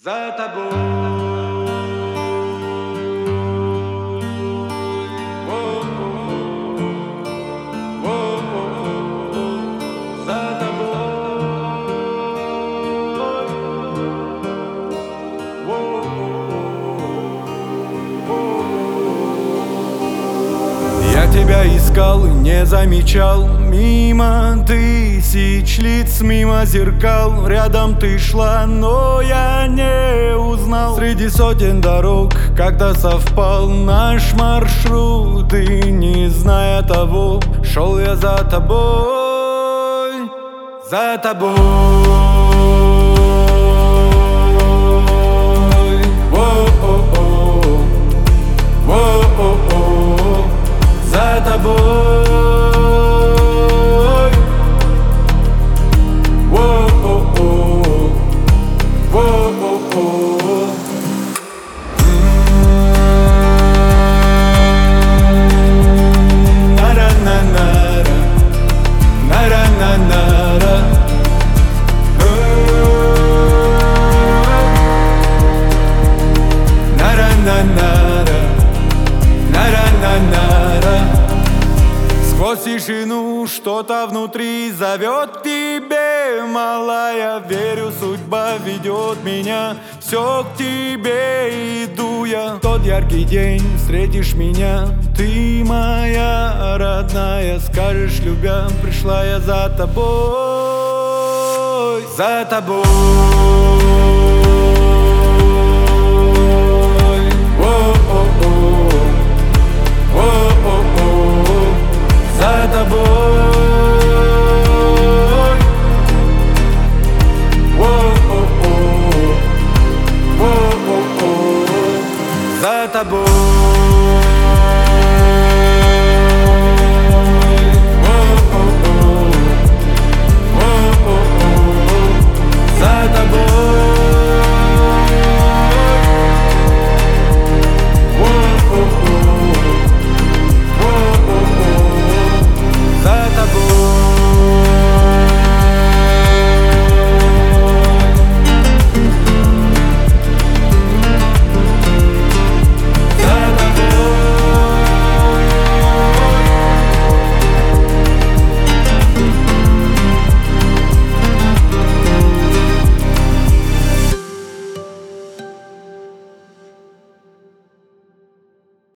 За тобой. За Я тебя искал и не замечал, мимо тысяч лиц, мимо зеркал. Рядом ты шла, но я не узнал. Среди сотен дорог когда совпал наш маршрут, и не зная того, шел я за тобой, за тобой. За тобой. Сквозь тишину что-то внутри зовет к тебе, малая. Верю, судьба ведет меня, все к тебе иду я. В тот яркий день встретишь меня, ты моя родная. Скажешь, любя, пришла я за тобой, за тобой.